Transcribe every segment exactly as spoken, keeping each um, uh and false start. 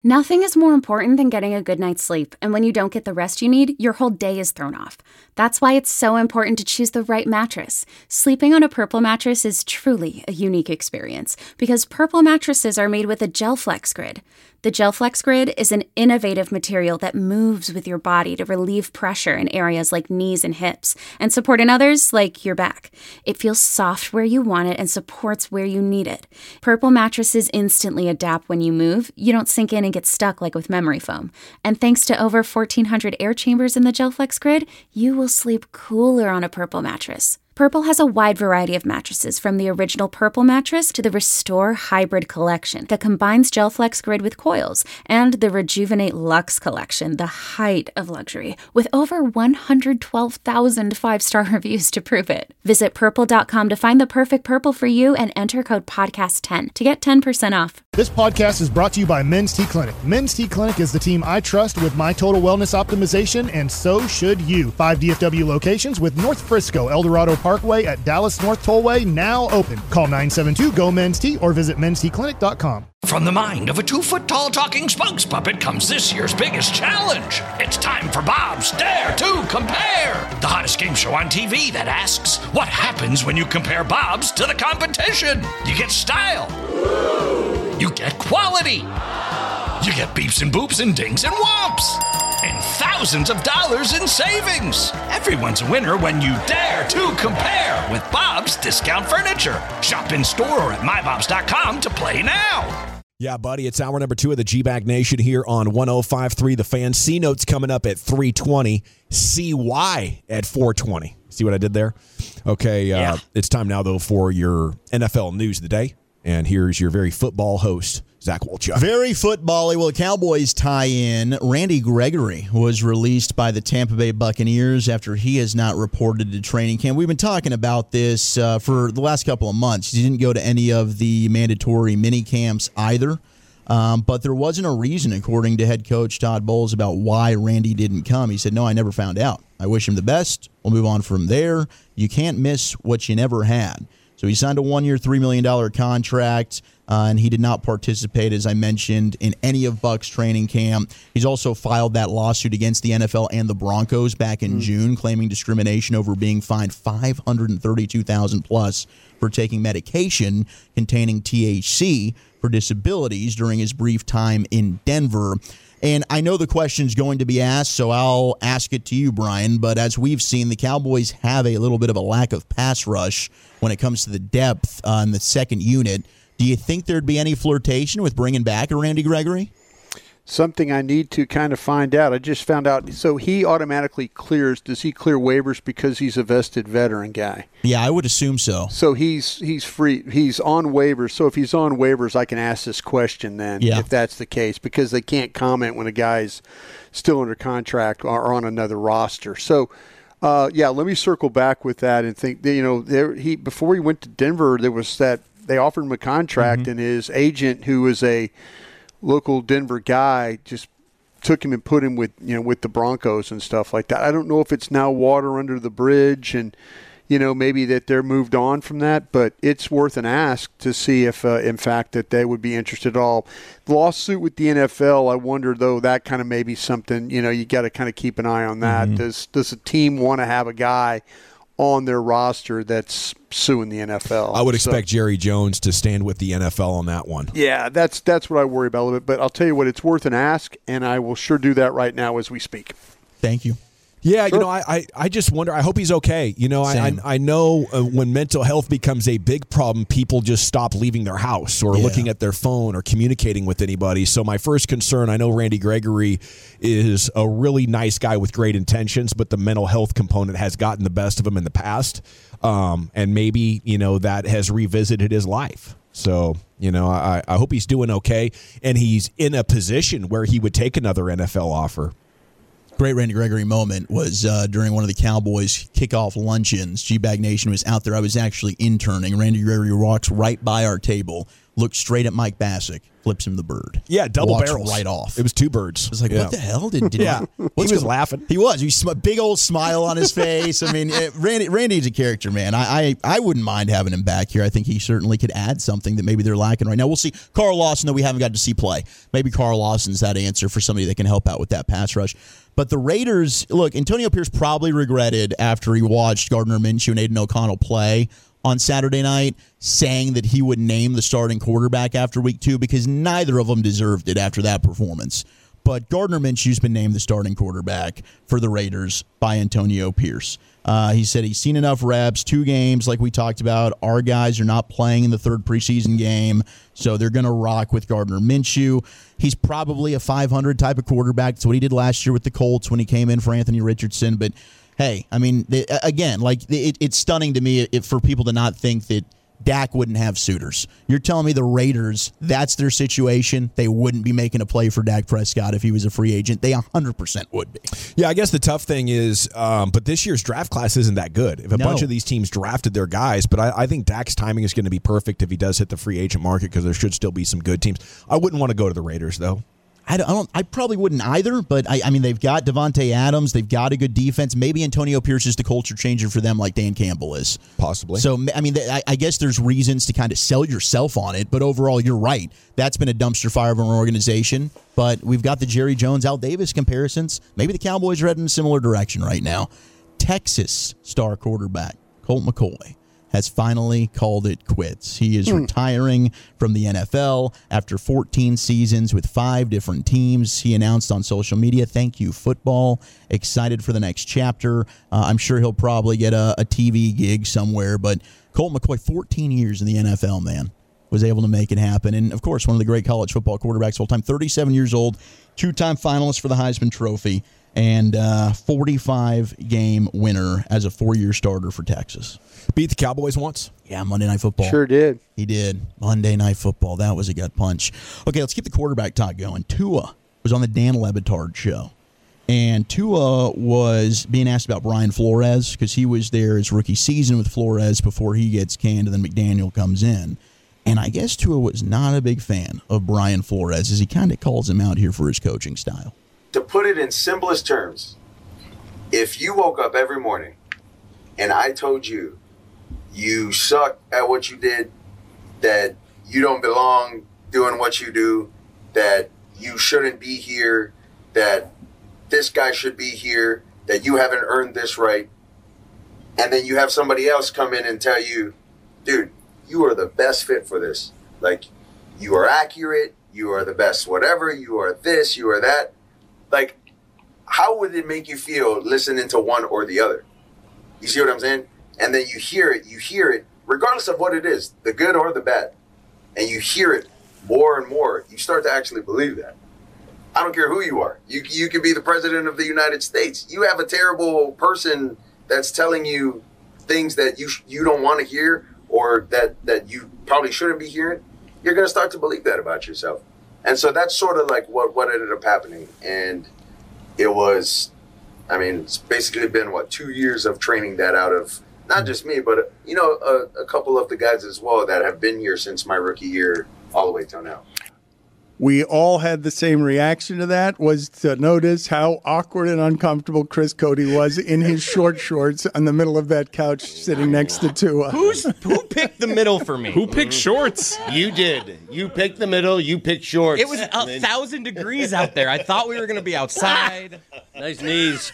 Nothing is more important than getting a good night's sleep, and when you don't get the rest you need, your whole day is thrown off. That's why it's so important to choose the right mattress. Sleeping on a Purple mattress is truly a unique experience, because Purple mattresses are made with a GelFlex Grid. The GelFlex Grid is an innovative material that moves with your body to relieve pressure in areas like knees and hips, and support in others like your back. It feels soft where you want it and supports where you need it. Purple mattresses instantly adapt when you move. You don't sink in and get stuck like with memory foam. And thanks to over fourteen hundred air chambers in the GelFlex Grid, you will sleep cooler on a Purple mattress. Purple has a wide variety of mattresses, from the original Purple mattress to the Restore Hybrid collection that combines GelFlex Grid with coils, and the Rejuvenate Luxe collection, the height of luxury, with over one hundred twelve thousand five-star reviews to prove it. Visit purple dot com to find the perfect Purple for you and enter code podcast ten to get ten percent off. This podcast is brought to you by Men's T Clinic. Men's T Clinic is the team I trust with my total wellness optimization, and so should you. Five D F W locations with North Frisco, El Dorado Parkway at Dallas North Tollway, now open. Call nine seven two, G O, Men's T or visit mens t clinic dot com. From the mind of a two-foot-tall talking spokes puppet comes this year's biggest challenge. It's time for Bob's Dare to Compare, the hottest game show on T V that asks, what happens when you compare Bob's to the competition? You get style. You get quality. You get beeps and boops and dings and whomps. And thousands of dollars in savings. Everyone's a winner when you dare to compare with Bob's Discount Furniture. Shop in store or at my bobs dot com to play now. Yeah, buddy, it's hour number two of the G-Bag Nation here on one oh five point three The Fan. C-Notes coming up at three twenty. C Y at four twenty. See what I did there? Okay, uh, yeah. It's time now, though, for your N F L news of the day. And here's your very football host, Zach Wolchuk. Very football-y. Well, Cowboys tie-in. Randy Gregory was released by the Tampa Bay Buccaneers after he has not reported to training camp. We've been talking about this uh, for the last couple of months. He didn't go to any of the mandatory mini camps either. Um, but there wasn't a reason, according to head coach Todd Bowles, about why Randy didn't come. He said, no, I never found out. I wish him the best. We'll move on from there. You can't miss what you never had. So he signed a one-year, three million dollars contract, uh, and he did not participate, as I mentioned, in any of Bucs training camp. He's also filed that lawsuit against the N F L and the Broncos back in mm. June, claiming discrimination over being fined five hundred thirty-two thousand dollars plus for taking medication containing T H C for disabilities during his brief time in Denver. And I know the question's going to be asked, so I'll ask it to you, Brian. But as we've seen, the Cowboys have a little bit of a lack of pass rush when it comes to the depth uh, in the second unit. Do you think there'd be any flirtation with bringing back a Randy Gregory? Something I need to kind of find out. I just found out. So he automatically clears. Does he clear waivers because he's a vested veteran guy? Yeah, I would assume so. So he's he's free. He's on waivers. So if he's on waivers, I can ask this question then, yeah. if that's the case, because they can't comment when a guy's still under contract or on another roster. So, uh, yeah, let me circle back with that and think. You know, there he before he went to Denver, there was that they offered him a contract, mm-hmm. and his agent, who was a local Denver guy, just took him and put him with, you know, with the Broncos and stuff like that. I don't know if it's now water under the bridge and, you know, maybe that they're moved on from that, but it's worth an ask to see if, uh, in fact, that they would be interested at all. The lawsuit with the N F L, I wonder, though, that kind of may be something, you know, you got to kind of keep an eye on that. Mm-hmm. Does, does a team want to have a guy on their roster that's suing the N F L? I would expect so, Jerry Jones to stand with the N F L on that one. Yeah, that's that's what I worry about a little bit. But I'll tell you what, it's worth an ask, and I will sure do that right now as we speak. Thank you. Yeah, sure. you know, I, I, I just wonder. I hope he's okay. You know, I, I I know uh, when mental health becomes a big problem, people just stop leaving their house or yeah. looking at their phone or communicating with anybody. So my first concern, I know Randy Gregory is a really nice guy with great intentions, but the mental health component has gotten the best of him in the past. Um, and maybe, you know, that has revisited his life. So, you know, I, I hope he's doing okay. And he's in a position where he would take another N F L offer. Great Randy Gregory moment was uh, during one of the Cowboys kickoff luncheons. G-Bag Nation was out there. I was actually interning. Randy Gregory walks right by our table, looks straight at Mike Bassick, flips him the bird. Yeah, double Walks barrels. right off. It was two birds. I was like, yeah. what the hell? Did, did yeah. he, he was going? laughing. He was. He sm- big old smile on his face. I mean, it, Randy, Randy's a character, man. I, I I wouldn't mind having him back here. I think he certainly could add something that maybe they're lacking right now. We'll see. Carl Lawson, though, we haven't got to see play. Maybe Carl Lawson's that answer for somebody that can help out with that pass rush. But the Raiders, look, Antonio Pierce probably regretted after he watched Gardner Minshew and Aiden O'Connell play on Saturday night, saying that he would name the starting quarterback after week two because neither of them deserved it after that performance. But Gardner Minshew's been named the starting quarterback for the Raiders by Antonio Pierce. Uh, he said he's seen enough reps, two games like we talked about. Our guys are not playing in the third preseason game, so they're going to rock with Gardner Minshew. He's probably a five hundred type of quarterback. That's what he did last year with the Colts when he came in for Anthony Richardson. But hey, I mean, again, like it, it's stunning to me if, for people to not think that Dak wouldn't have suitors. You're telling me the Raiders, that's their situation? They wouldn't be making a play for Dak Prescott if he was a free agent? They one hundred percent would be. Yeah, I guess the tough thing is, um, but this year's draft class isn't that good. If a no. bunch of these teams drafted their guys, but I, I think Dak's timing is going to be perfect if he does hit the free agent market because there should still be some good teams. I wouldn't want to go to the Raiders, though. I don't, I don't. I probably wouldn't either. But I, I mean, they've got Devontae Adams. They've got a good defense. Maybe Antonio Pierce is the culture changer for them, like Dan Campbell is. Possibly. So I mean, I, I guess there's reasons to kind of sell yourself on it. But overall, you're right. That's been a dumpster fire of an organization. But we've got the Jerry Jones, Al Davis comparisons. Maybe the Cowboys are heading in a similar direction right now. Texas star quarterback Colt McCoy has finally called it quits. He is mm. retiring from the N F L after fourteen seasons with five different teams. He announced on social media, thank you, football. Excited for the next chapter. Uh, I'm sure he'll probably get a, a T V gig somewhere, but Colt McCoy, fourteen years in the N F L, man, was able to make it happen. And, of course, one of the great college football quarterbacks of all time, thirty-seven years old, two-time finalist for the Heisman Trophy, and uh, forty-five game winner as a four-year starter for Texas. Beat the Cowboys once? Yeah, Monday Night Football. Sure did. He did. Monday Night Football. That was a gut punch. Okay, let's keep the quarterback talk going. Tua was on the Dan Le Batard show. And Tua was being asked about Brian Flores because he was there his rookie season with Flores before he gets canned and then McDaniel comes in. And I guess Tua was not a big fan of Brian Flores as he kind of calls him out here for his coaching style. To put it in simplest terms, if you woke up every morning and I told you you suck at what you did, that you don't belong doing what you do, that you shouldn't be here, that this guy should be here, that you haven't earned this right, and then you have somebody else come in and tell you, dude, you are the best fit for this. Like, you are accurate, you are the best whatever, you are this, you are that. Like, how would it make you feel listening to one or the other? You see what I'm saying? And then you hear it, you hear it, regardless of what it is, the good or the bad, and you hear it more and more, you start to actually believe that. I don't care who you are. You you could be the president of the United States. You have a terrible person that's telling you things that you you don't want to hear or that, that you probably shouldn't be hearing. You're going to start to believe that about yourself. And so that's sort of like what, what ended up happening. And it was, I mean, it's basically been, what, two years of training that out of not just me, but, you know, a, a couple of the guys as well that have been here since my rookie year all the way till now. We all had the same reaction to that, was to notice how awkward and uncomfortable Chris Cody was in his short shorts on the middle of that couch sitting next to Tua. Who's Who picked the middle for me? Who picked shorts? You did. You picked the middle. You picked shorts. It was a then... thousand degrees out there. I thought we were going to be outside. Nice knees.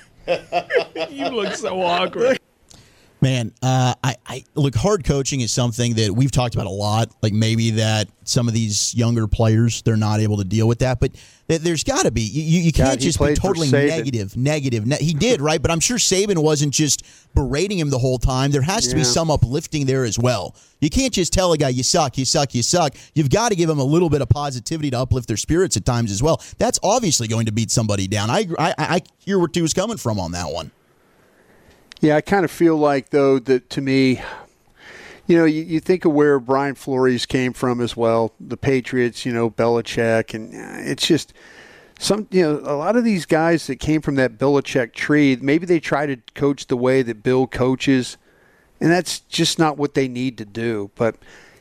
You look so awkward. Man, uh, I, I look, hard coaching is something that we've talked about a lot. Like maybe that some of these younger players, they're not able to deal with that. But th- there's got to be. You, you can't God, just be totally negative. Negative. Ne- he did, right? But I'm sure Saban wasn't just berating him the whole time. There has to yeah. be some uplifting there as well. You can't just tell a guy, you suck, you suck, you suck. You've got to give them a little bit of positivity to uplift their spirits at times as well. That's obviously going to beat somebody down. I, I, I hear where Tua's coming from on that one. Yeah, I kind of feel like, though, that to me, you know, you, you think of where Brian Flores came from as well, the Patriots, you know, Belichick, and it's just some, you know, a lot of these guys that came from that Belichick tree, maybe they try to coach the way that Bill coaches, and that's just not what they need to do. But,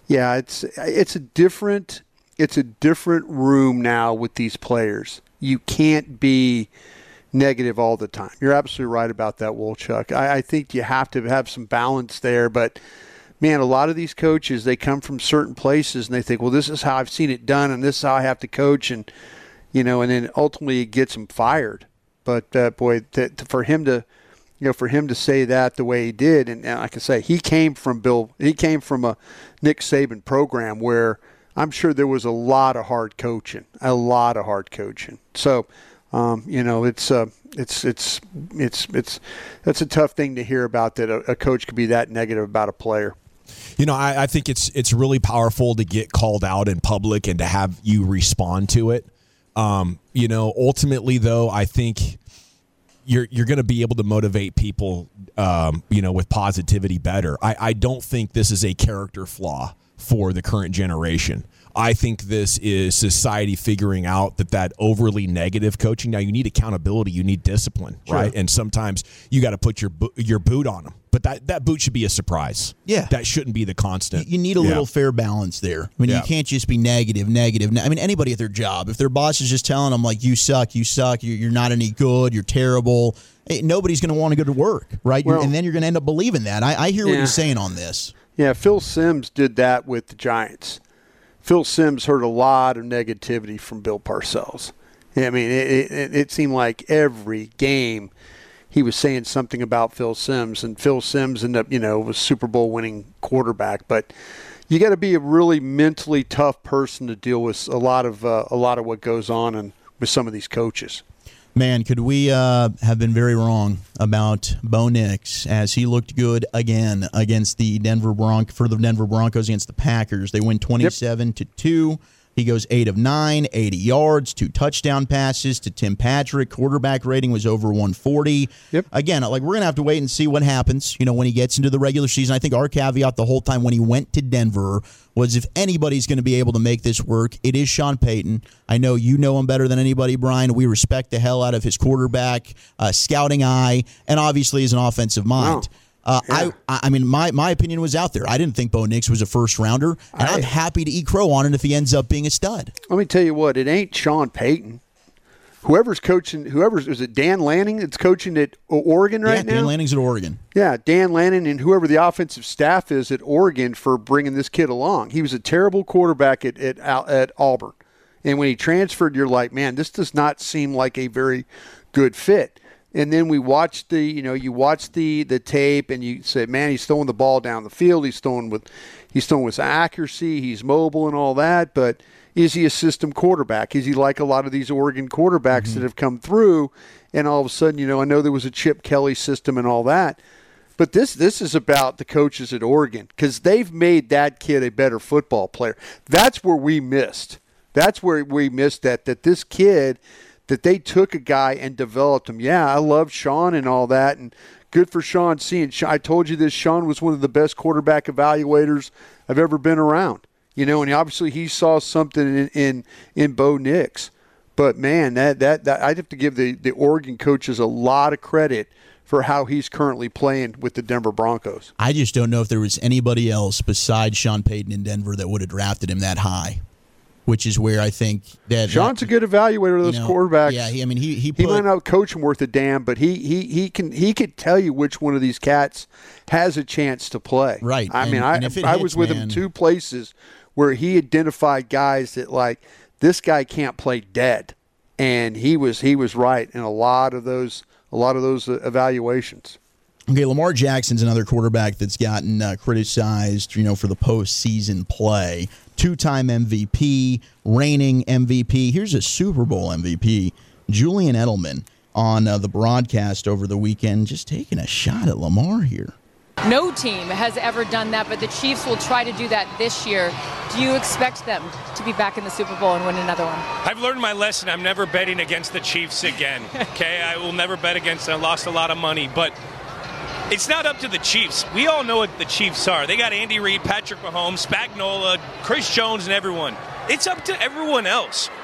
Yeah, it's it's a different it's a different room now with these players. You can't be negative all the time. You're absolutely right about that, Wolchuk. I, I think you have to have some balance there, but man, a lot of these coaches, they come from certain places and they think, well, this is how I've seen it done and this is how I have to coach, and you know, and then ultimately it gets them fired. But uh, boy, to, to, for him to, you know, for him to say that the way he did, and, and like I say, he came from Bill, he came from a Nick Saban program where I'm sure there was a lot of hard coaching, a lot of hard coaching. So. Um, you know, it's uh, it's it's it's it's that's a tough thing to hear about, that a, a coach could be that negative about a player. You know, I, I think it's it's really powerful to get called out in public and to have you respond to it. Um, you know, ultimately, though, I think you're you're going to be able to motivate people, um, you know, with positivity better. I, I don't think this is a character flaw for the current generation. I think this is society figuring out that that overly negative coaching. Now, you need accountability, you need discipline, sure. right? And sometimes you got to put your bo- your boot on them. But that, that boot should be a surprise. Yeah. That shouldn't be the constant. You need a yeah. little fair balance there. I mean, yeah. you can't just be negative, negative. I mean, anybody at their job, if their boss is just telling them, like, you suck, you suck, you're not any good, you're terrible, nobody's going to want to go to work, right? Well, and then you're going to end up believing that. I, I hear yeah. what you're saying on this. Yeah, Phil Simms did that with the Giants. Phil Simms heard a lot of negativity from Bill Parcells. I mean, it, it, it seemed like every game he was saying something about Phil Simms, and Phil Simms ended up, you know, was Super Bowl winning quarterback. But you got to be a really mentally tough person to deal with a lot of uh, a lot of what goes on and with some of these coaches. Man, could we uh, have been very wrong about Bo Nix, as he looked good again against the Denver Bronc for the Denver Broncos against the Packers. They win twenty-seven yep. to two. He goes eight of nine, eighty yards, two touchdown passes to Tim Patrick. Quarterback rating was over one forty. Yep. Again, like, we're going to have to wait and see what happens, you know, when he gets into the regular season. I think our caveat the whole time when he went to Denver was, if anybody's going to be able to make this work, it is Sean Payton. I know you know him better than anybody, Brian. We respect the hell out of his quarterback, uh, scouting eye, and obviously his an offensive mind. Wow. Uh, yeah. I I mean, my, my opinion was out there. I didn't think Bo Nix was a first-rounder, and I, I'm happy to eat crow on it if he ends up being a stud. Let me tell you what, it ain't Sean Payton. Whoever's coaching, whoever's, is it Dan Lanning that's coaching at Oregon right yeah, now? Dan Lanning's at Oregon. Yeah, Dan Lanning and whoever the offensive staff is at Oregon for bringing this kid along. He was a terrible quarterback at, at, at Auburn. And when he transferred, you're like, man, this does not seem like a very good fit. And then we watched the, you know, you watch the, the tape and you say, man, he's throwing the ball down the field. He's throwing with, he's throwing with accuracy. He's mobile and all that. But is he a system quarterback? Is he like a lot of these Oregon quarterbacks mm-hmm. that have come through? And all of a sudden, you know, I know there was a Chip Kelly system and all that. But this this is about the coaches at Oregon, because they've made that kid a better football player. That's where we missed. That's where we missed that, that this kid – that they took a guy and developed him. Yeah, I love Sean and all that, and good for Sean seeing. I told you this, Sean was one of the best quarterback evaluators I've ever been around. You know, and obviously he saw something in in, in Bo Nix. But, man, that, that, that I'd have to give the, the Oregon coaches a lot of credit for how he's currently playing with the Denver Broncos. I just don't know if there was anybody else besides Sean Payton in Denver that would have drafted him that high. Which is where I think that Sean's that, a good evaluator of those you know, quarterbacks. Yeah, he, I mean he he, put, he might not coach him worth a damn, but he he he can he could tell you which one of these cats has a chance to play. Right. I and, mean, I I hits, was with man. him two places where he identified guys that, like, this guy can't play dead, and he was he was right in a lot of those a lot of those evaluations. Okay, Lamar Jackson's another quarterback that's gotten uh, criticized, you know, for the postseason play. Two-time M V P, reigning M V P. Here's a Super Bowl M V P, Julian Edelman, on uh, the broadcast over the weekend, just taking a shot at Lamar here. No team has ever done that, but the Chiefs will try to do that this year. Do you expect them to be back in the Super Bowl and win another one? I've learned my lesson. I'm never betting against the Chiefs again. Okay, I will never bet against them. I lost a lot of money, but it's not up to the Chiefs. We all know what the Chiefs are. They got Andy Reid, Patrick Mahomes, Spagnuolo, Chris Jones, and everyone. It's up to everyone else.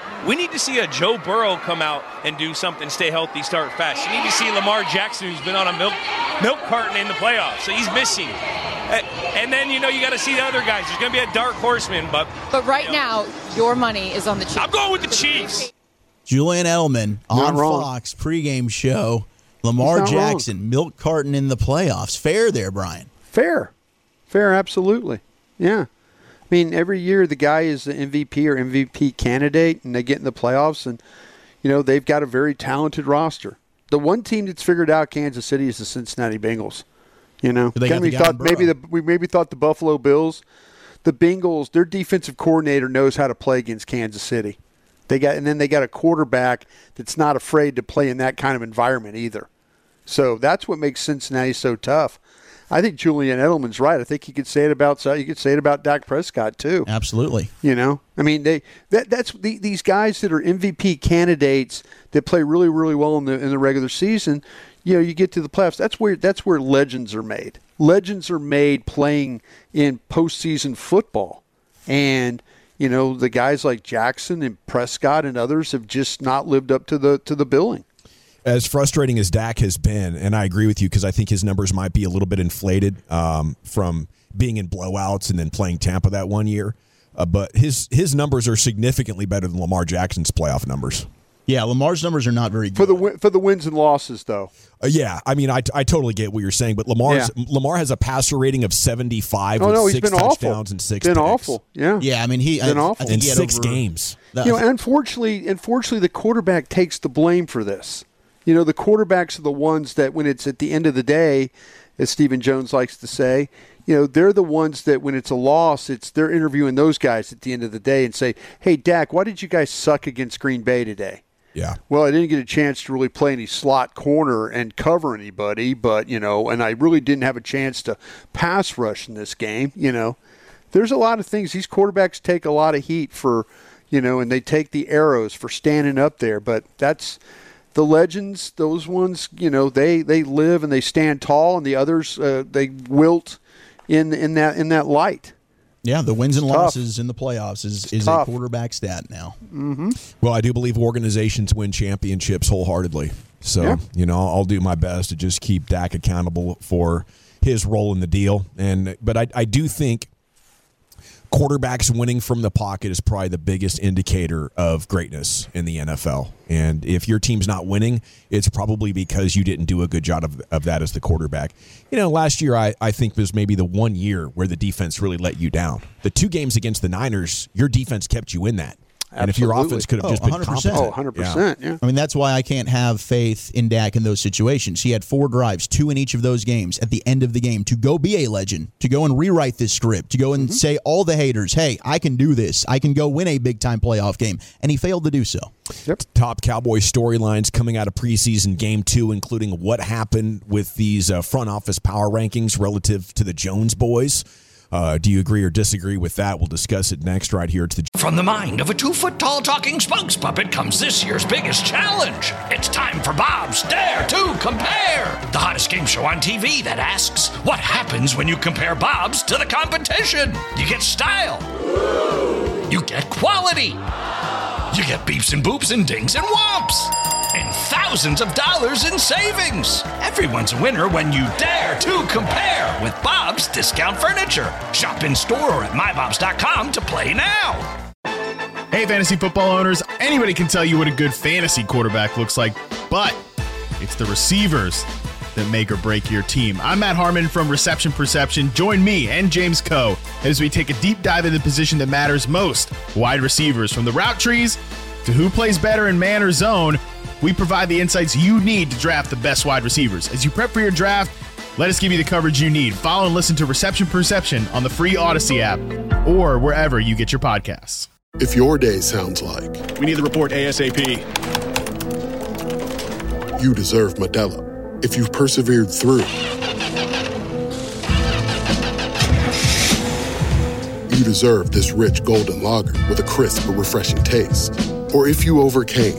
We need to see a Joe Burrow come out and do something, stay healthy, start fast. You need to see Lamar Jackson, who's been on a milk milk carton in the playoffs, so he's missing. And then, you know, you got to see the other guys. There's going to be a dark horseman, but... But right you know, now, your money is on the Chiefs. I'm going with the Chiefs. Julian Edelman Not on wrong. Fox pregame show. Lamar Jackson, wrong. milk carton in the playoffs. Fair there, Brian. Fair. Fair, absolutely. Yeah. I mean, every year the guy is the M V P or M V P candidate, and they get in the playoffs, and, you know, they've got a very talented roster. The one team that's figured out Kansas City is the Cincinnati Bengals. You know, they got we the thought maybe the we maybe thought the Buffalo Bills, the Bengals, their defensive coordinator knows how to play against Kansas City. They got and then they got a quarterback that's not afraid to play in that kind of environment either. So that's what makes Cincinnati so tough. I think Julian Edelman's right. I think you could say it about you could say it about Dak Prescott too. Absolutely. You know, I mean, they that that's the, these guys that are M V P candidates that play really really well in the in the regular season. You know, you get to the playoffs. That's where that's where legends are made. Legends are made playing in postseason football, and you know the guys like Jackson and Prescott and others have just not lived up to the to the billing. As frustrating as Dak has been, and I agree with you because I think his numbers might be a little bit inflated um, from being in blowouts and then playing Tampa that one year, uh, but his his numbers are significantly better than Lamar Jackson's playoff numbers. Yeah, Lamar's numbers are not very good. For the for the wins and losses, though. Uh, yeah, I mean, I, I totally get what you're saying, but Lamar's Yeah. Lamar has a passer rating of seventy-five Oh, with no, he's six been awful. touchdowns and six Been picks. awful. Yeah. Yeah, I mean, he Been I, awful. I think in he had six over- games. You know, unfortunately, unfortunately, the quarterback takes the blame for this. You know, the quarterbacks are the ones that, when it's at the end of the day, as Stephen Jones likes to say, you know, they're the ones that when it's a loss, it's they're interviewing those guys at the end of the day and say, "Hey, Dak, why did you guys suck against Green Bay today?" Yeah. Well, I didn't get a chance to really play any slot corner and cover anybody, but, you know, and I really didn't have a chance to pass rush in this game, you know. There's a lot of things. These quarterbacks take a lot of heat for, you know, and they take the arrows for standing up there, but that's the legends, those ones, you know, they, they live and they stand tall, and the others, uh, they wilt in in that in that light. Yeah, the wins and It's losses in the playoffs is, is a quarterback stat now. Mm-hmm. Well, I do believe organizations win championships wholeheartedly. So, Yeah. you know, I'll do my best to just keep Dak accountable for his role in the deal. And but I, I do think quarterbacks winning from the pocket is probably the biggest indicator of greatness in the N F L. And if your team's not winning, it's probably because you didn't do a good job of, of that as the quarterback. You know, last year I, I think was maybe the one year where the defense really let you down. The two games against the Niners, your defense kept you in that. And if your Absolutely. offense could have Oh, just been one hundred percent. competent. Oh, one hundred percent, yeah. I mean, that's why I can't have faith in Dak in those situations. He had four drives, two in each of those games at the end of the game to go be a legend, to go and rewrite this script, to go and Mm-hmm. say all the haters, hey, I can do this. I can go win a big-time playoff game. And he failed to do so. Yep. Top Cowboy storylines coming out of preseason game two, including what happened with these uh, front office power rankings relative to the Jones boys. Uh, do you agree or disagree with that? We'll discuss it next right here. To the From the mind of a two-foot-tall talking spokes puppet comes this year's biggest challenge. It's time for Bob's Dare to Compare, the hottest game show on T V that asks, what happens when you compare Bob's to the competition? You get style. You get quality. You get beeps and boops and dings and whomps. And thousands of dollars in savings. Everyone's a winner when you dare to compare with Bob's Discount Furniture. Shop in store or at my bobs dot com to play now. Hey, fantasy football owners, anybody can tell you what a good fantasy quarterback looks like, but it's the receivers that make or break your team. I'm Matt Harmon from Reception Perception. Join me and James Coe as we take a deep dive into the position that matters most, wide receivers. From the route trees to who plays better in man or zone, we provide the insights you need to draft the best wide receivers. As you prep for your draft, let us give you the coverage you need. Follow and listen to Reception Perception on the free Odyssey app or wherever you get your podcasts. If your day sounds like we need the report ASAP, you deserve Modelo. If you've persevered through, you deserve this rich golden lager with a crisp but refreshing taste. Or if you overcame,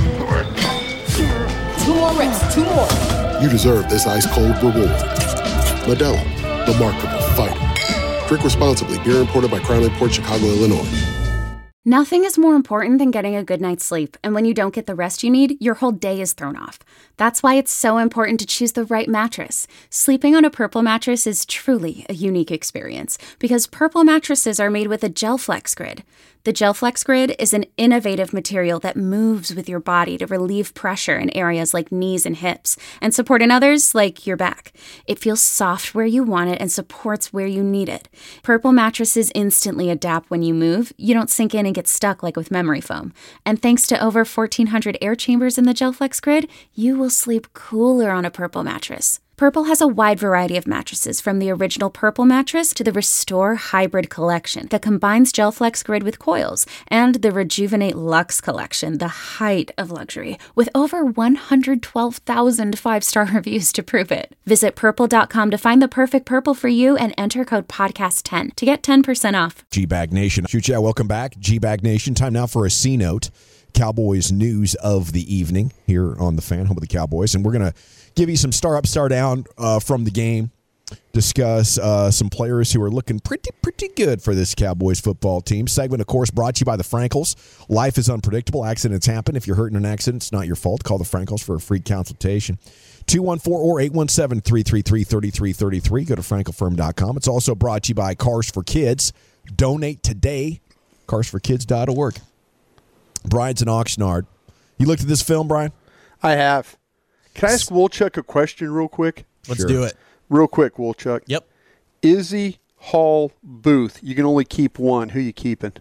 Two more reps, two more. you deserve this ice-cold reward. Modelo, the mark of a fighter. Drink responsibly. Beer imported by Crown Imports, Chicago, Illinois. Nothing is more important than getting a good night's sleep, and when you don't get the rest you need, your whole day is thrown off. That's why it's so important to choose the right mattress. Sleeping on a Purple mattress is truly a unique experience because Purple mattresses are made with a GelFlex Grid. The GelFlex Grid is an innovative material that moves with your body to relieve pressure in areas like knees and hips and support in others like your back. It feels soft where you want it and supports where you need it. Purple mattresses instantly adapt when you move. You don't sink in and get stuck like with memory foam. And thanks to over fourteen hundred air chambers in the GelFlex Grid, you will sleep cooler on a Purple mattress. Purple has a wide variety of mattresses, from the original Purple mattress to the Restore Hybrid collection that combines GelFlex Grid with coils, and the Rejuvenate Luxe collection, the height of luxury, with over one hundred twelve thousand five-star reviews to prove it. Visit purple dot com to find the perfect Purple for you and enter code podcast ten to get ten percent off. G-Bag Nation. Chucha, welcome back. G-Bag Nation. Time now for a C-Note. Cowboys news of the evening here on the Fan, home of the Cowboys. And we're going to give you some star up, star down uh, from the game, discuss uh, some players who are looking pretty, pretty good for this Cowboys football team. Segment, of course, brought to you by the Frankels. Life is unpredictable. Accidents happen. If you're hurt in an accident, it's not your fault. Call the Frankels for a free consultation. two one four or eight one seven, three three three, three three three three. Go to frankel firm dot com. It's also brought to you by Cars for Kids. Donate today. cars for kids dot org. Brian's in Oxnard. You looked at this film, Brian? I have. Can I ask Wolchuk a question real quick? Let's sure. do it. Real quick, Wolchuk. Yep. Izzy, Hall, Booth. You can only keep one. Who you keeping?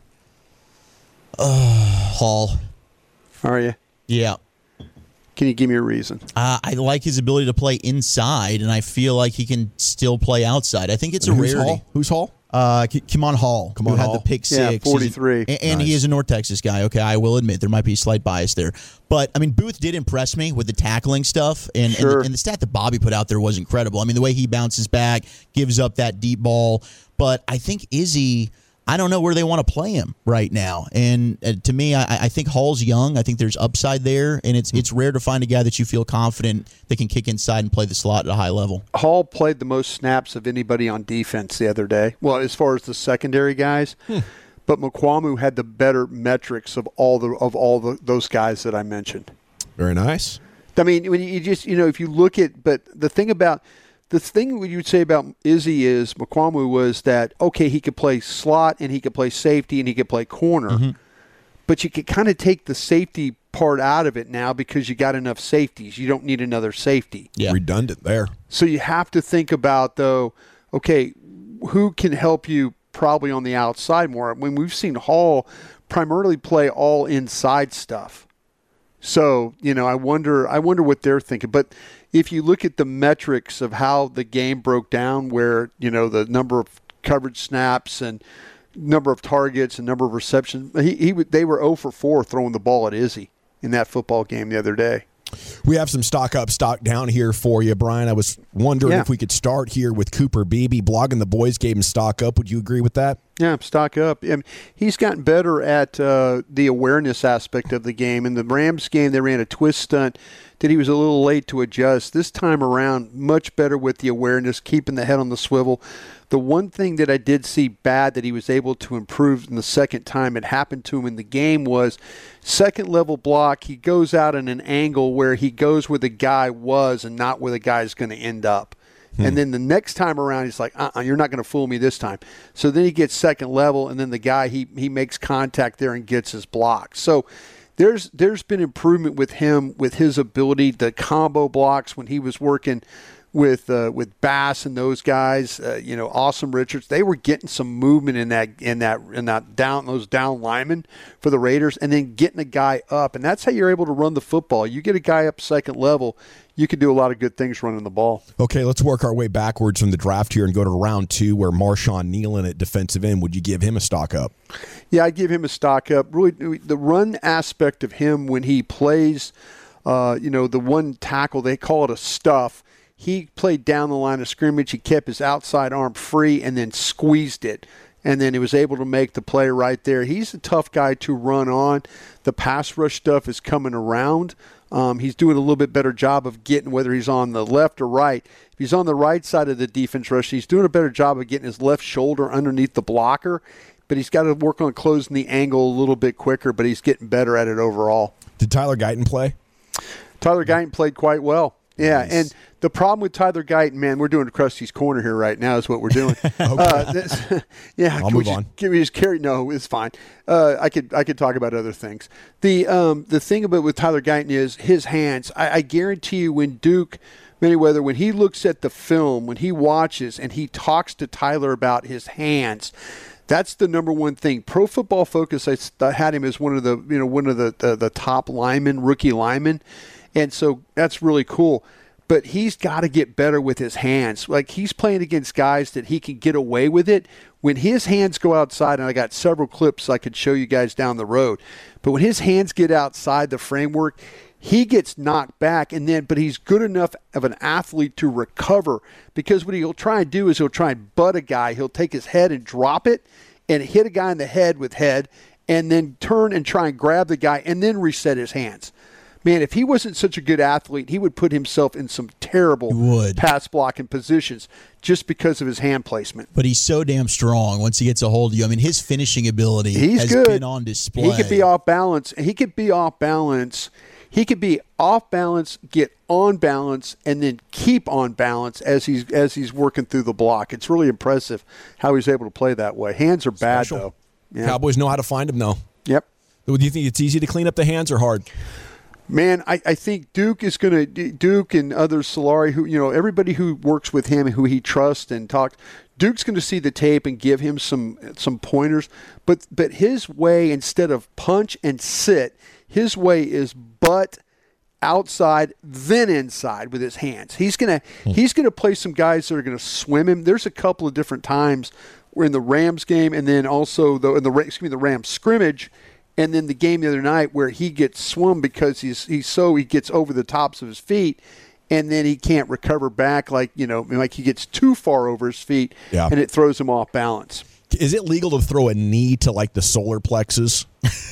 Uh, Hall. Are you? Yeah. Can you give me a reason? Uh, I like his ability to play inside, and I feel like he can still play outside. I think it's and a who's rarity. Hall? Who's Hall? Uh, Kimon Hall, Kimon who Hall. had the pick six. Yeah, forty-three. And, and nice. He is a North Texas guy. Okay, I will admit there might be a slight bias there. But, I mean, Booth did impress me with the tackling stuff. And, sure. and, the, and the stat that Bobby put out there was incredible. I mean, the way he bounces back, gives up that deep ball. But I think Izzy, I don't know where they want to play him right now. And uh, to me, I, I think Hall's young. I think there's upside there. And it's it's rare to find a guy that you feel confident that can kick inside and play the slot at a high level. Hall played the most snaps of anybody on defense the other day. Well, as far as the secondary guys. Hmm. But Mukuamu had the better metrics of all the of all the, those guys that I mentioned. Very nice. I mean, when you just, you know, if you look at, but the thing about, the thing you would say about Izzy is Mukuamu was that, okay, he could play slot and he could play safety and he could play corner, mm-hmm. but you could kind of take the safety part out of it now because you got enough safeties. You don't need another safety. Yeah. Redundant there. So you have to think about, though, okay, who can help you probably on the outside more? I mean, we've seen Hall primarily play all inside stuff. So, you know, I wonder I wonder what they're thinking. But if you look at the metrics of how the game broke down, where, you know, the number of coverage snaps and number of targets and number of receptions, he, he they were zero for four throwing the ball at Izzy in that football game the other day. We have some stock up, stock down here for you, Brian. I was wondering yeah. if we could start here with Cooper Beebe. Blogging the Boys gave him stock up. Would you agree with that? Yeah, stock up. I mean, he's gotten better at uh, the awareness aspect of the game. In the Rams game, they ran a twist stunt that he was a little late to adjust. This time around, much better with the awareness, keeping the head on the swivel. The one thing that I did see bad that he was able to improve in the second time it happened to him in the game was second level block. He goes out in an angle where he goes where the guy was and not where the guy's going to end up. Hmm. And then the next time around, he's like, uh-uh, you're not going to fool me this time. So then he gets second level, and then the guy, he he makes contact there and gets his block. So there's there's been improvement with him, with his ability to combo blocks when he was working with uh, with Bass and those guys, uh, you know, Awesome Richards. They were getting some movement in that in that in that down those down linemen for the Raiders, and then getting a guy up, and that's how you're able to run the football. You get a guy up second level, you can do a lot of good things running the ball. Okay, let's work our way backwards from the draft here and go to round two, where Marshawn Nealon at defensive end. Would you give him a stock up? Yeah, I'd give him a stock up. Really, the run aspect of him when he plays, uh, you know, the one tackle, they call it a stuff. He played down the line of scrimmage. He kept his outside arm free and then squeezed it. And then he was able to make the play right there. He's a tough guy to run on. The pass rush stuff is coming around. Um, he's doing a little bit better job of getting, whether he's on the left or right. If he's on the right side of the defense rush, he's doing a better job of getting his left shoulder underneath the blocker. but he's got to work on closing the angle a little bit quicker, but he's getting better at it overall. Did Tyler Guyton play? Tyler Guyton played quite well. Yeah, nice. And the problem with Tyler Guyton, man, we're doing Krusty's Corner here right now is what we're doing. uh, this, yeah, I'll move on. Can we just carry? No, it's fine. Uh, I could I could talk about other things. The um, the thing about with Tyler Guyton is his hands. I, I guarantee you when Duke Manyweather, when he looks at the film, when he watches and he talks to Tyler about his hands, that's the number one thing. Pro Football Focus, I had him as one of the you know one of the the, the top linemen, rookie linemen. And so that's really cool. But he's got to get better with his hands. Like, he's playing against guys that he can get away with it. When his hands go outside, and I got several clips I could show you guys down the road, but when his hands get outside the framework, he gets knocked back, and then but he's good enough of an athlete to recover, because what he'll try and do is he'll try and butt a guy. He'll take his head and drop it and hit a guy in the head with head and then turn and try and grab the guy and then reset his hands. Man, if he wasn't such a good athlete, he would put himself in some terrible pass blocking positions just because of his hand placement. But he's so damn strong once he gets a hold of you. I mean, his finishing ability he's has good. been on display. He could be off balance. He could be off balance. He could be off balance, get on balance, and then keep on balance as he's as he's working through the block. It's really impressive how he's able to play that way. Hands are bad, Special. though. Yeah. Cowboys know how to find him, though. Yep. Do you think it's easy to clean up the hands or hard? Man, I, I think Duke is going to – Duke and others, Solari, who, you know, everybody who works with him and who he trusts and talks, Duke's going to see the tape and give him some some pointers. But but his way, instead of punch and sit, his way is butt outside, then inside with his hands. He's going to he's going to play some guys that are going to swim him. There's a couple of different times where in the Rams game and then also the, in the, excuse me, the Rams scrimmage – and then the game the other night where he gets swum because he's he's so he gets over the tops of his feet, and then he can't recover back, like you know like he gets too far over his feet, yeah. and it throws him off balance. Is it legal to throw a knee to like the solar plexus?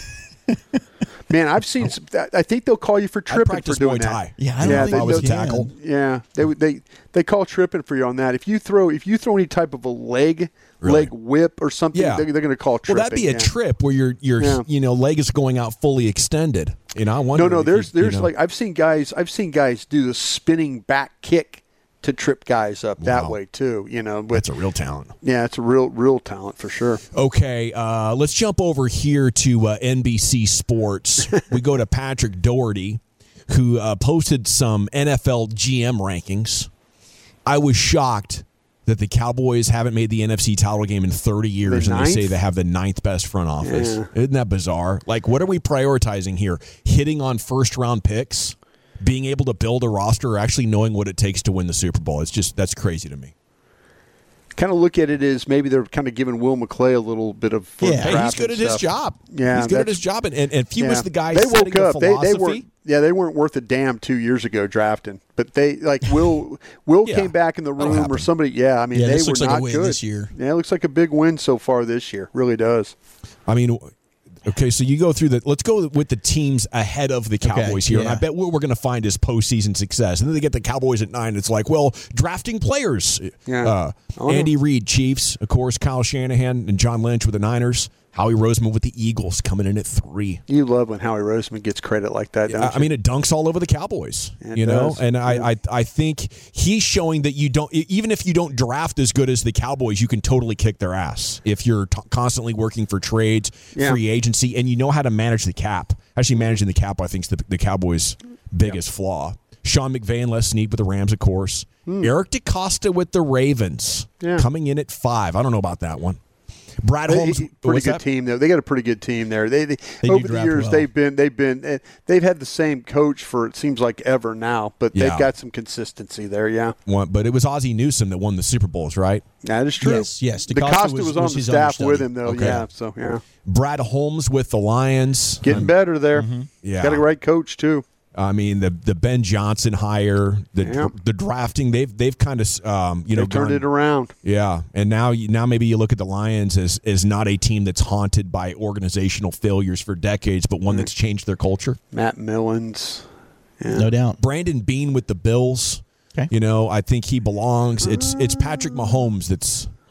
Man, I've seen. Some, I think they'll call you for tripping for doing Muay Thai. that. Yeah, I don't yeah, think I was they tackle. can. Yeah, they they they call tripping for you on that. If you throw if you throw any type of a leg Really? leg whip or something, Yeah. they're, they're going to call tripping. Well, that'd be a yeah. trip where your your Yeah. you know leg is going out fully extended. You know, I wonder. No, no, if there's you, there's you know, like I've seen guys I've seen guys do the spinning back kick to trip guys up that Wow. way too. You know, but, that's a real talent. yeah, it's a real real talent for sure. Okay, uh, let's jump over here to uh, N B C Sports. We go to Patrick Doherty, who uh, posted some N F L G M rankings. I was shocked that the Cowboys haven't made the N F C title game in thirty years, The and they say ninth? they have the ninth best front office. Yeah. Isn't that bizarre? Like, what are we prioritizing here? Hitting on first-round picks? Being able to build a roster, or actually knowing what it takes to win the Super Bowl? It's just, that's crazy to me. Kind of look at it as maybe they're kind of giving Will McClay a little bit of Yeah, hey, he's draft good and at his stuff. job. Yeah, he's good at that's- his job, and, and, and if he yeah. was the guy they setting woke the up. They, philosophy, they weren't. Yeah, they weren't worth a damn two years ago drafting. But they like Will. Will Yeah, came back in the that'll room happen. or somebody. Yeah, I mean Yeah, they this were looks like a not win good this year. Yeah, it looks like a big win so far this year. Really does. I mean, okay, so you go through the. Let's go with the teams ahead of the Cowboys here, and yeah. I bet what we're going to find is postseason success. And then they get the Cowboys at nine. It's like, well, drafting players. Yeah. Uh, Oh, Andy Reid, Chiefs, of course, Kyle Shanahan and John Lynch with the Niners. Howie Roseman with the Eagles coming in at three. You love when Howie Roseman gets credit like that, don't I, you? I mean, it dunks all over the Cowboys. It you know, does. and I, Yeah. I, I think he's showing that you don't. Even if you don't draft as good as the Cowboys, you can totally kick their ass if you're t- constantly working for trades, Yeah. free agency, and you know how to manage the cap. Actually, managing the cap, I think, is the, the Cowboys' biggest flaw. Sean McVay and Les Snead with the Rams, of course. Eric DeCosta with the Ravens, Hmm. Yeah. coming in at five. I don't know about that one. Brad They- Holmes, pretty what's good that? team though. They got a pretty good team there. They, they, They do over the draft years well. they've been they've been eh, they've had the same coach for it seems like ever now, but Yeah. they've got some consistency there. Yeah, One, but it was Ozzie Newsome that won the Super Bowls, right? that is true. Yes, yes. DeCosta, DeCosta was, was- on was the his staff with understudy. him though. Okay. Yeah, so yeah, Brad Holmes with the Lions. getting better there. Yeah. Got a great coach too. I mean, the the Ben Johnson hire, the Yeah. the drafting, they've they've kind of um, you know They turned gone- it around. Yeah, and now you, now maybe you look at the Lions as as not a team that's haunted by organizational failures for decades, but one that's changed their culture. Matt Millins. Yeah. No doubt. Brandon Beane with the Bills. Okay. You know, I think he belongs. It's it's Patrick Mahomes that's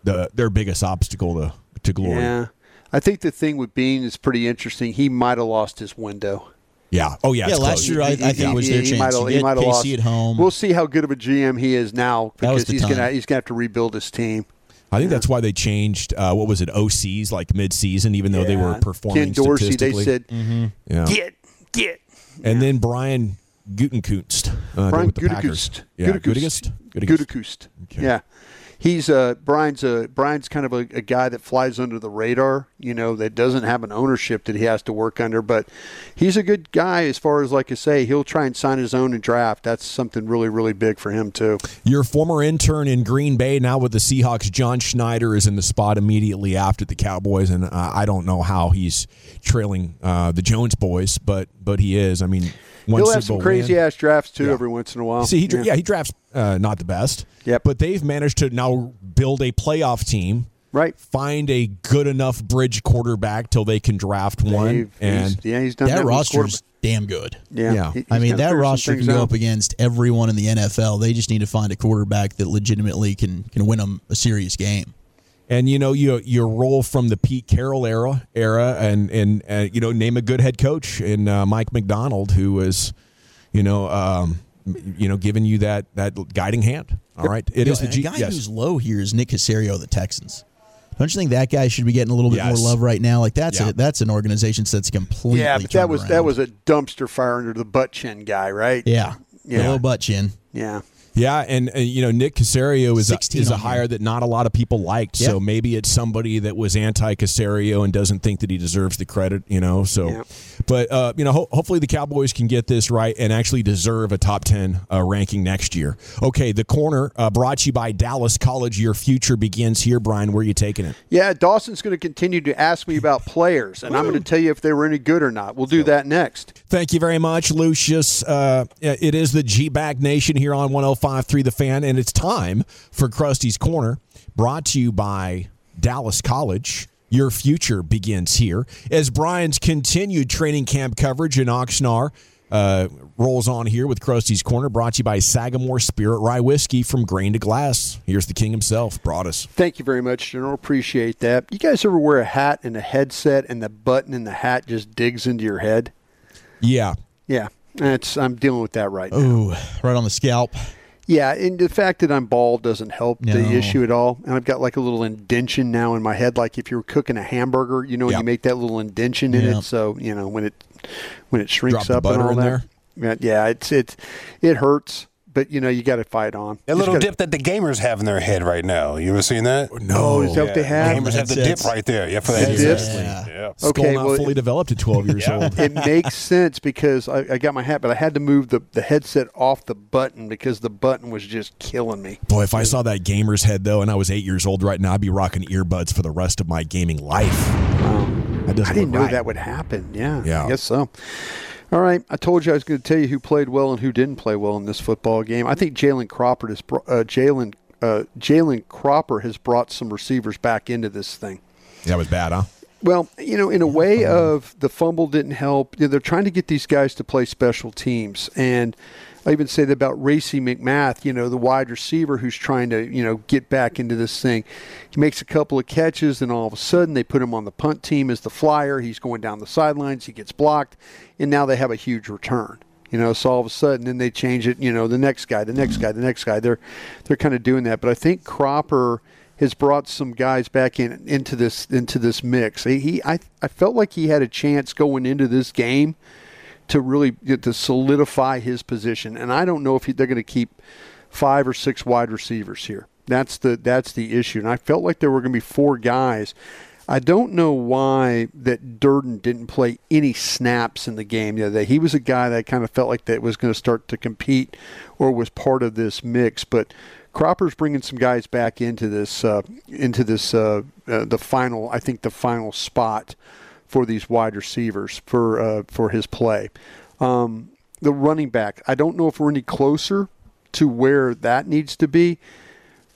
the their biggest obstacle to, to glory. Yeah. I think the thing with Bean is pretty interesting. He might have lost his window. Yeah. Oh, yeah. Yeah, last year I, I think it was their he chance. He You get K C lost. at home. We'll see how good of a G M he is now because he's time. going he's gonna have to rebuild his team. I think yeah. that's why they changed, uh, what was it, O Cs, like mid-season, even though yeah. they were performing Ken Dorsey, statistically. they said, mm-hmm. yeah. get, get. And yeah. then Brian Gutekunst. Uh, Brian Gutekunst. Yeah, Gutekunst. Gutekunst. Okay. Yeah. He's uh, Brian's a Brian's kind of a, a guy that flies under the radar, you know, that doesn't have an ownership that he has to work under, but he's a good guy as far as, like I say, he'll try and sign his own and draft. That's something really, really big for him too. Your former intern in Green Bay, now with the Seahawks, John Schneider, is in the spot immediately after the Cowboys, and uh, I don't know how he's trailing uh, the Jones boys, but but he is. I mean, one he'll have some crazy ass drafts too yeah. every once in a while. See, he yeah. yeah he drafts uh, not the best. Yep. But they've managed to now build a playoff team. Right. Find a good enough bridge quarterback till they can draft one. Dave, and he's, yeah, he's done that that roster's damn good. Yeah. yeah. He, I mean, that figure roster can go out. up against everyone in the N F L. They just need to find a quarterback that legitimately can can win them a serious game. And you know, you you roll from the Pete Carroll era era, and and uh, you know, name a good head coach in uh, Mike McDonald, who was, you know, um, you know, giving you that that guiding hand. All right, it you is know, the G- a guy yes. who's low here is Nick Caserio of the Texans. Don't you think that guy should be getting a little bit Yes. more love right now? Like that's Yeah. a, that's an organization that's completely Yeah, but that turned was around. that was a dumpster fire under the butt chin guy, right? yeah, Yeah. a little butt chin. Yeah. Yeah, and uh, you know, Nick Caserio is a, is a on hire here. that not a lot of people liked. Yeah. So maybe it's somebody that was anti-Caserio and doesn't think that he deserves the credit. You know, so. Yeah. But uh, you know, ho- hopefully the Cowboys can get this right and actually deserve a top ten uh, ranking next year. Okay, the corner uh, brought to you by Dallas College. Your future begins here, Brian. Where are you taking it? Yeah, Dawson's going to continue to ask me about players, and I'm going to tell you if they were any good or not. We'll do that next. Thank you very much, Lucius. Uh, it is the G-Bag Nation here on one oh five point three The Fan, and it's time for Krusty's Corner, brought to you by Dallas College. Your future begins here. As Brian's continued training camp coverage in Oxnard uh, rolls on here with Krusty's Corner, brought to you by Sagamore Spirit Rye Whiskey from grain to glass. Here's the king himself, Broadus. Thank you very much, General. Appreciate that. You guys ever wear a hat and a headset and the button in the hat just digs into your head? Yeah. Yeah, that's I'm dealing with that right now. Ooh, right on the scalp. Yeah, and the fact that I'm bald doesn't help No. the issue at all. And I've got like a little indention now in my head, like if you're cooking a hamburger, you know, Yep. you make that little indention in Yep. it. So you know when it when it shrinks Drop the up and butter all in that. there? Yeah, yeah, it's it's it hurts, but you know you got to fight on. That Just little gotta- dip that the gamers have in their head right now. You ever seen that? No. Oh, is that what they have? Gamers have the dip Headsets. right there. Yeah, for that That hearing. dip? Yeah. Yeah. Skull Okay, not well, fully it- developed at twelve years Yeah. old. It makes sense because I, I got my hat, but I had to move the, the headset off the button because the button was just killing me. Boy, if I saw that gamer's head, though, and I was eight years old right now, I'd be rocking earbuds for the rest of my gaming life. That doesn't I didn't look know right. that would happen. Yeah, Yeah. I guess so. All right, I told you I was going to tell you who played well and who didn't play well in this football game. I think Jalen Cropper has bro- uh, Jalen uh, Jalen Cropper has brought some receivers back into this thing. That was bad, huh? Well, you know, in a way of the fumble didn't help. You know, they're trying to get these guys to play special teams. And I even say that about Racy McMath, you know, the wide receiver who's trying to, you know, get back into this thing. He makes a couple of catches, and all of a sudden they put him on the punt team as the flyer. He's going down the sidelines. He gets blocked, and now they have a huge return. You know, so all of a sudden, then they change it, you know, the next guy, the next guy, the next guy. They're they're kind of doing that. But I think Cropper has brought some guys back in into this into this mix. He, he I I felt like he had a chance going into this game to really to solidify his position. And I don't know if he, they're going to keep five or six wide receivers here. That's the that's the issue. And I felt like there were going to be four guys. I don't know why that Durden didn't play any snaps in the game the other day. He was a guy that I kind of felt like that was going to start to compete or was part of this mix. But Cropper's bringing some guys back into this uh, into this uh, uh, the final. I think the final spot for these wide receivers for uh, for his play. Um, the running back. I don't know if we're any closer to where that needs to be.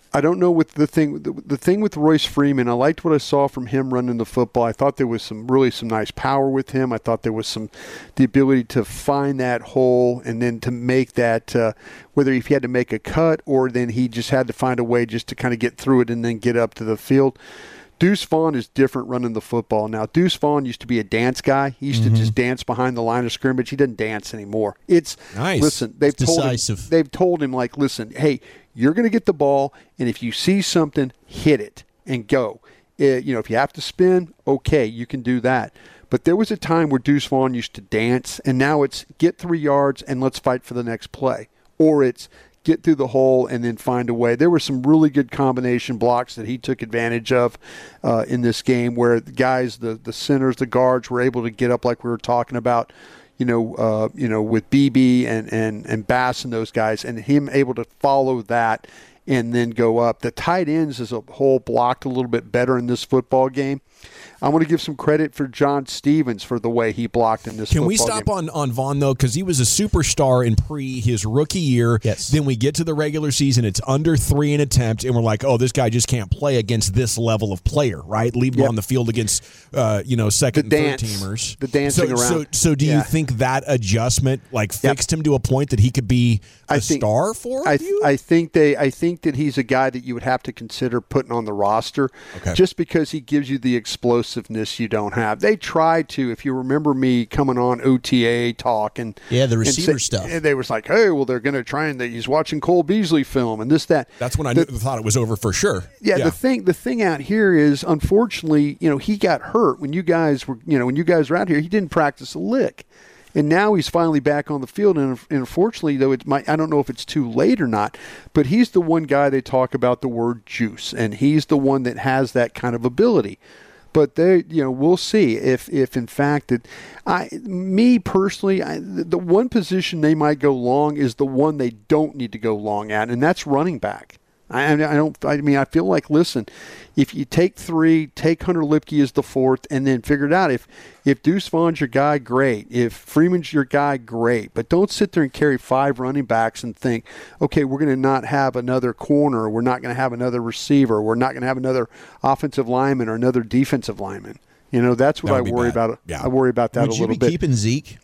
I don't know what the thing the, the thing with Royce Freeman. I liked what I saw from him running the football. I thought there was some really some nice power with him. I thought there was some the ability to find that hole and then to make that uh, whether if he had to make a cut or then he just had to find a way just to kind of get through it and then get up to the field. Deuce Vaughn is different running the football. Now, Deuce Vaughn used to be a dance guy. He used mm-hmm. to just dance behind the line of scrimmage. He doesn't dance anymore. It's nice. Listen, they've it's told decisive. him, they've told him like, listen, hey, you're going to get the ball, and if you see something, hit it and go. Uh, you know, if you have to spin, okay, you can do that. But there was a time where Deuce Vaughn used to dance, and now it's get three yards and let's fight for the next play, or it's get through the hole and then find a way. There were some really good combination blocks that he took advantage of uh, in this game where the guys, the, the centers, the guards were able to get up like we were talking about, you know, uh, you know, with B B and, and, and Bass and those guys, and him able to follow that and then go up. The tight ends as a whole blocked a little bit better in this football game. I want to give some credit for John Stevens for the way he blocked in this Can football we stop game. on, on Vaughn, though? Because he was a superstar in pre his rookie year. Yes. Then we get to the regular season. It's under three in attempt, and we're like, oh, this guy just can't play against this level of player, right? Leave him Yep. on the field against, uh, you know, second The and dance. third teamers. The dancing so, around. So, so do Yeah. you think that adjustment, like, fixed him to a point that he could be a I think, star for I, you? I think they. I think that he's a guy that you would have to consider putting on the roster, Okay. just because he gives you the explosiveness you don't have. They tried to, if you remember me coming on O T A talk and Yeah, the and receiver say- stuff. and they was like, hey, well, they're going to try and they, he's watching Cole Beasley film and this that. That's when I The- knew, thought it was over for sure. Yeah, the thing the thing out here is, unfortunately, you know, he got hurt when you guys were, you know, when you guys were out here. He didn't practice a lick, and now he's finally back on the field. And, and unfortunately, though, it might I don't know if it's too late or not, but he's the one guy they talk about the word juice, and he's the one that has that kind of ability. But they, you know, we'll see if, if in fact that I, me personally, I, the one position they might go long is the one they don't need to go long at, and that's running back. I, I don't. I mean, I feel like, listen, if you take three, take Hunter Lipke as the fourth, and then figure it out. If if Deuce Vaughn's your guy, great. If Freeman's your guy, great. But don't sit there and carry five running backs and think, okay, we're going to not have another corner, we're not going to have another receiver, we're not going to have another offensive lineman or another defensive lineman. You know, that's what That I would be worry bad. about. Yeah. I worry about that Would a you little be bit. keeping Zeke?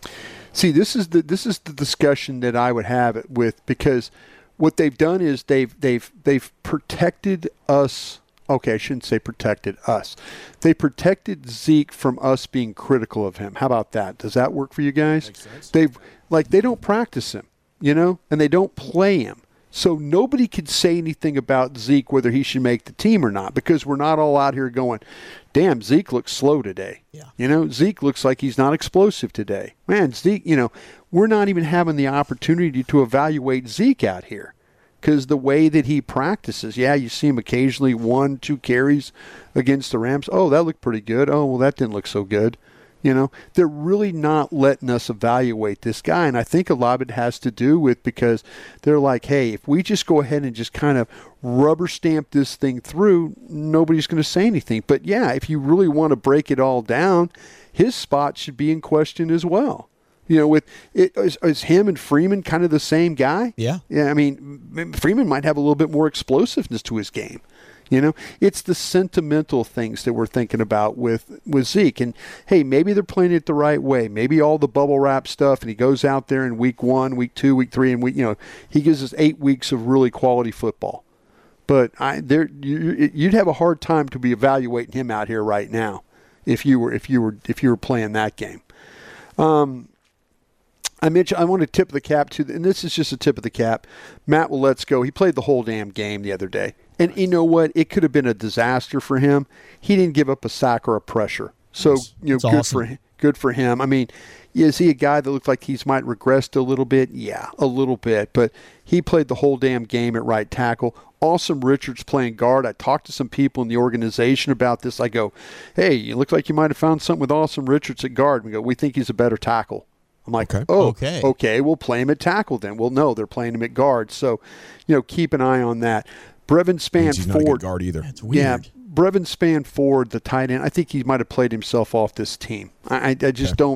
See, this is the this is the discussion that I would have it with, because what they've done is they've they've they've protected us. Okay, I shouldn't say protected us. They protected Zeke from us being critical of him. How about that? Does that work for you guys? Makes sense. They've like they don't practice him, you know, and they don't play him. So nobody could say anything about Zeke whether he should make the team or not, because we're not all out here going, damn, Zeke looks slow today. Yeah. You know, Zeke looks like he's not explosive today. Man, Zeke, you know, we're not even having the opportunity to evaluate Zeke out here because the way that he practices, yeah, you see him occasionally one, two carries against the Rams. Oh, that looked pretty good. Oh, well, that didn't look so good. You know, they're really not letting us evaluate this guy. And I think a lot of it has to do with because they're like, hey, if we just go ahead and just kind of rubber stamp this thing through, nobody's going to say anything. But, yeah, if you really want to break it all down, his spot should be in question as well. You know, with it, is, is him and Freeman kind of the same guy? Yeah. Yeah, I mean, Freeman might have a little bit more explosiveness to his game. You know, it's the sentimental things that we're thinking about with, with Zeke. And, hey, maybe they're playing it the right way. Maybe all the bubble wrap stuff, and he goes out there in week one, week two, week three, and week, you know, he gives us eight weeks of really quality football. But I, there, you, you'd have a hard time to be evaluating him out here right now if you were if you were if you were playing that game. Um, I mentioned I want to tip the cap to, and this is just a tip of the cap. Matt Waletzko, he played the whole damn game the other day. And you know what? It could have been a disaster for him. He didn't give up a sack or a pressure. So, you know, That's good awesome. for him. Good for him. I mean, is he a guy that looks like he's might regressed a little bit? Yeah, a little bit. But he played the whole damn game at right tackle. Awesome Richards playing guard. I talked to some people in the organization about this. I go, hey, you look like you might have found something with Awesome Richards at guard. We go, we think he's a better tackle. I'm like, Okay. oh, Okay. okay, we'll play him at tackle then. Well, no, they're playing him at guard. So, you know, keep an eye on that. Brevin Span Means he's not a good Ford. guard either. That's weird. Yeah, Brevin Span Ford, the tight end, I think he might have played himself off this team. I, I, I just don't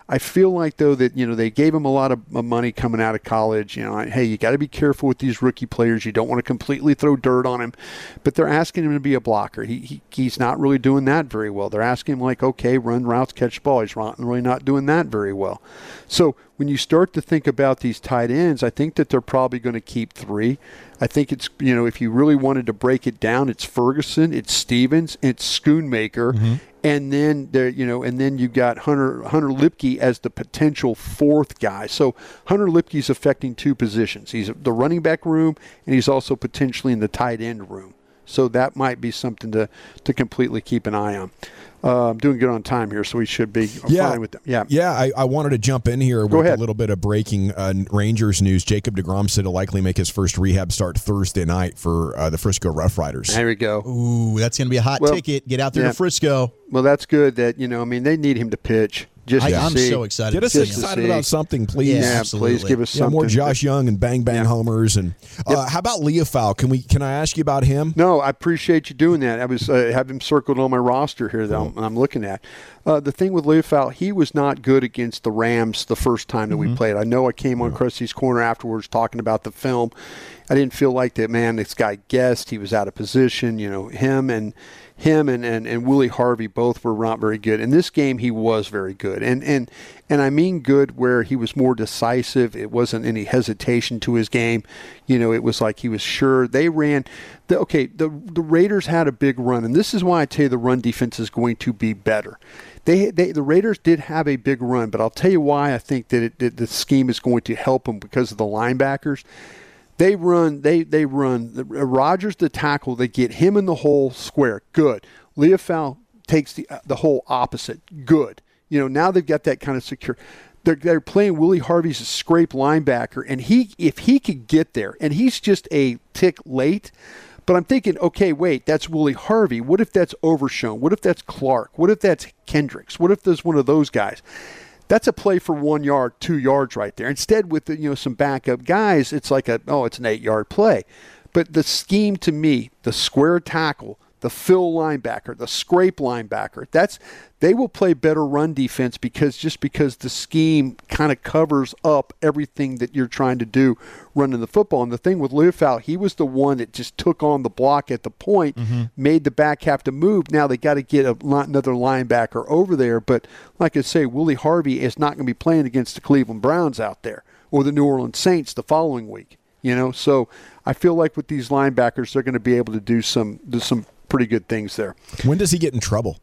I feel like, though, that, you know, they gave him a lot of money coming out of college. You know, hey, you got to be careful with these rookie players. You don't want to completely throw dirt on him. But they're asking him to be a blocker. He, he He's not really doing that very well. They're asking him, like, okay, run routes, catch the ball. He's really not doing that very well. So when you start to think about these tight ends, I think that they're probably going to keep three. I think it's, you know, if you really wanted to break it down, it's Ferguson, it's Stevens, it's Schoonmaker, mm-hmm. and then there, you know, and then you got Hunter Hunter Lipke as the potential fourth guy. So Hunter Lipke's affecting two positions. He's the running back room, and he's also potentially in the tight end room. So that might be something to, to completely keep an eye on. Uh, I'm doing good on time here, so we should be yeah. fine with them. Yeah, yeah. I, I wanted to jump in here Go with ahead. a little bit of breaking uh, Rangers news. Jacob deGrom said he'll likely make his first rehab start Thursday night for uh, the Frisco Rough Riders. There we go. Ooh, that's going to be a hot well, ticket. Get out there yeah. to Frisco. Well, that's good. That you know, I mean, they need him to pitch. Just I, to I'm see. so excited. Get us excited about something, please. Yeah, yeah please give us yeah, something. more Josh Young and bang bang yeah. homers. And uh, yep. how about Leofow? Can we? Can I ask you about him? No, I appreciate you doing that. I was uh, have him circled on my roster here that cool. I'm, I'm looking at. Uh, the thing with Leofow, he was not good against the Rams the first time that mm-hmm. we played. I know I came on Krusty's Corner afterwards talking about the film. I didn't feel like that, man, this guy guessed. He was out of position. You know, him and him and, and, and Willie Harvey both were not very good. In this game, he was very good. And, and, and I mean good where he was more decisive. It wasn't any hesitation to his game. You know, it was like he was sure. They ran the, – okay, the, the Raiders had a big run, and this is why I tell you the run defense is going to be better. They, they the Raiders did have a big run, but I'll tell you why I think that, it, that the scheme is going to help them because of the linebackers. They run, they they run. Rodgers the tackle. They get him in the hole square. Good. Leofow takes the the whole opposite. Good. You know, now they've got that kind of secure. They're they're playing Willie Harvey's a scrape linebacker, and he if he could get there, and he's just a tick late. But I'm thinking, okay, wait, that's Willie Harvey. What if that's Overshown? What if that's Clark? What if that's Kendricks? What if there's one of those guys? That's a play for one yard, two yards right there. Instead, with the, you know some backup guys, it's like a oh, it's an eight-yard play. But the scheme to me, the square tackle, the fill linebacker, the scrape linebacker, that's they will play better run defense because just because the scheme kind of covers up everything that you're trying to do running the football. And the thing with Leofow, he was the one that just took on the block at the point, mm-hmm. made the back have to move. Now they got to get a, another linebacker over there. But like I say, Willie Harvey is not going to be playing against the Cleveland Browns out there or the New Orleans Saints the following week. You know, so I feel like with these linebackers, they're going to be able to do some do some pretty good things there. When does he get in trouble?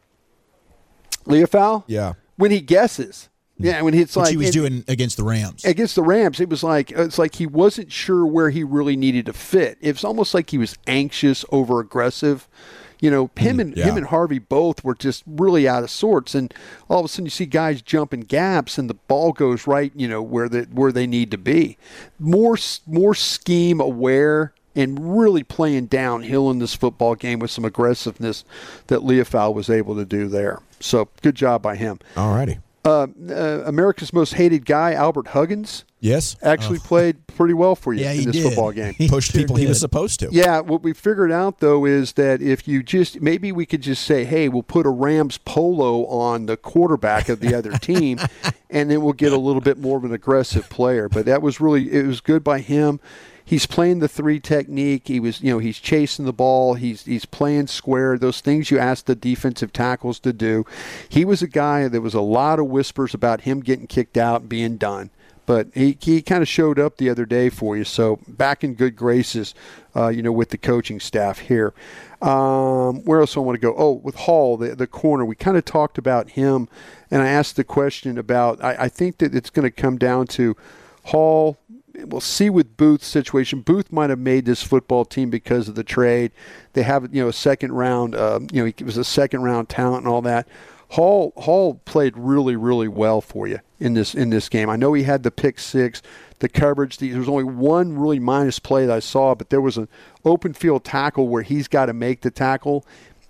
Leofow? Yeah. When he guesses. Yeah, when it's Which like he was it, doing against the Rams. Against the Rams, it was like it's like he wasn't sure where he really needed to fit. It was almost like he was anxious, over aggressive. You know, him and yeah. him and Harvey both were just really out of sorts, and all of a sudden you see guys jumping gaps, and the ball goes right, you know, where the where they need to be. More more scheme aware and really playing downhill in this football game with some aggressiveness that Leofow was able to do there. So good job by him. All righty. Uh, uh, America's most hated guy, Albert Huggins. Yes. Actually oh. played pretty well for you yeah, in this did. football game. He Pushed sure people did. he was supposed to. Yeah, what we figured out, though, is that if you just, maybe we could just say, hey, we'll put a Rams polo on the quarterback of the other team, and then we'll get a little bit more of an aggressive player. But that was really, it was good by him. He's playing the three technique. He was, you know, he's chasing the ball. He's he's playing square. Those things you ask the defensive tackles to do. He was a guy. There was a lot of whispers about him getting kicked out and being done, but he he kind of showed up the other day for you. So back in good graces, uh, you know, with the coaching staff here. Um, where else do I want to go? Oh, with Hall, the the corner. We kind of talked about him, and I asked the question about. I, I think that it's going to come down to Hall. We'll see with Booth's situation. Booth might have made this football team because of the trade. They have, you know, a second round. Uh, you know, he was a second round talent and all that. Hall Hall played really, really well for you in this in this game. I know he had the pick six, the coverage. The, there was only one really minus play that I saw, but there was an open field tackle where he's got to make the tackle.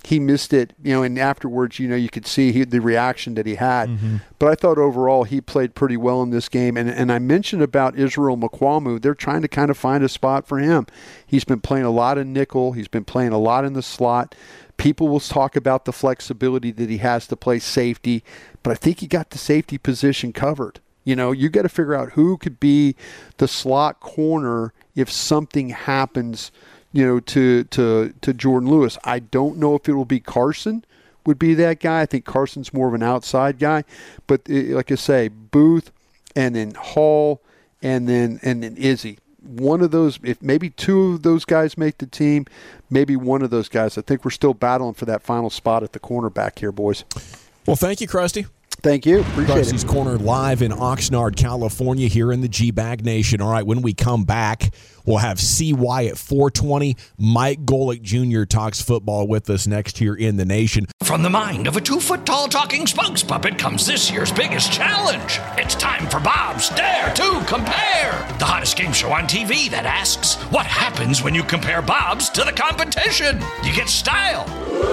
he missed it, you know, and afterwards, you know, you could see he, the reaction that he had. Mm-hmm. But I thought overall he played pretty well in this game. And, and I mentioned about Israel Mukuamu. They're trying to kind of find a spot for him. He's been playing a lot of nickel. He's been playing a lot in the slot. People will talk about the flexibility that he has to play safety, but I think he got the safety position covered. You know, you got to figure out who could be the slot corner if something happens, you know, to, to, to Jordan Lewis. I don't know if it will be Carson would be that guy. I think Carson's more of an outside guy. But it, like I say, Booth and then Hall and then and then Izzy. One of those, if maybe two of those guys make the team, maybe one of those guys. I think we're still battling for that final spot at the cornerback here, boys. Well, thank you, Krusty. Thank you. Appreciate Krusty's it. Corner live in Oxnard, California, here in the G-Bag Nation. All right, when we come back, we'll have C Y at four twenty. Mike Golick Junior talks football with us next here in the Nation. From the mind of a two-foot-tall talking spokes puppet comes this year's biggest challenge. It's time for Bob's Dare to Compare, the hottest game show on T V that asks, what happens when you compare Bob's to the competition? You get style.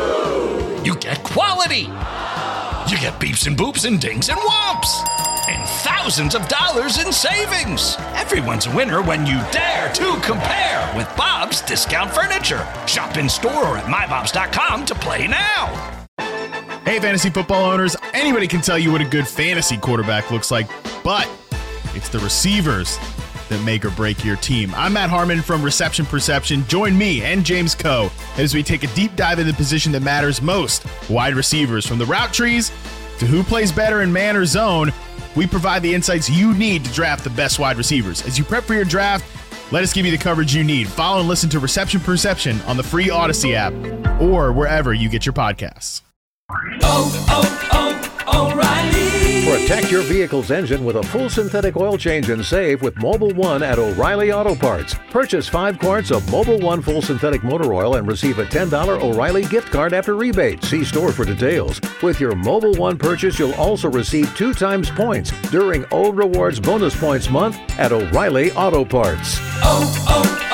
You get quality. You get beeps and boops and dings and whomps. And thousands of dollars in savings. Everyone's a winner when you dare to compare with Bob's Discount Furniture. Shop in store or at my bobs dot com to play now. Hey, fantasy football owners, anybody can tell you what a good fantasy quarterback looks like, but it's the receivers that make or break your team. I'm Matt Harmon from Reception Perception. Join me and James Coe as we take a deep dive into the position that matters most, wide receivers. From the route trees to who plays better in man or zone, we provide the insights you need to draft the best wide receivers. As you prep for your draft, let us give you the coverage you need. Follow and listen to Reception Perception on the free Odyssey app or wherever you get your podcasts. Oh, oh, oh, O'Reilly. Protect your vehicle's engine with a full synthetic oil change and save with Mobil one at O'Reilly Auto Parts. Purchase five quarts of Mobil one full synthetic motor oil and receive a ten dollars O'Reilly gift card after rebate. See store for details. With your Mobil one purchase, you'll also receive two times points during O Rewards Bonus Points Month at O'Reilly Auto Parts. Oh,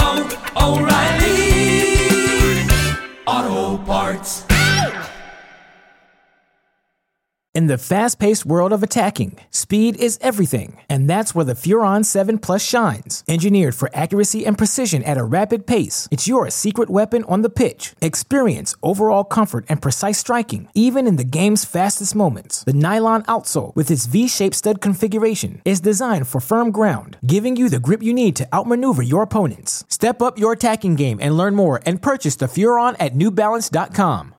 oh, oh, O'Reilly Auto Parts. In the fast-paced world of attacking, speed is everything, and that's where the Furon seven Plus shines. Engineered for accuracy and precision at a rapid pace, it's your secret weapon on the pitch. Experience overall comfort and precise striking, even in the game's fastest moments. The nylon outsole, with its V-shaped stud configuration, is designed for firm ground, giving you the grip you need to outmaneuver your opponents. Step up your attacking game and learn more and purchase the Furon at new balance dot com.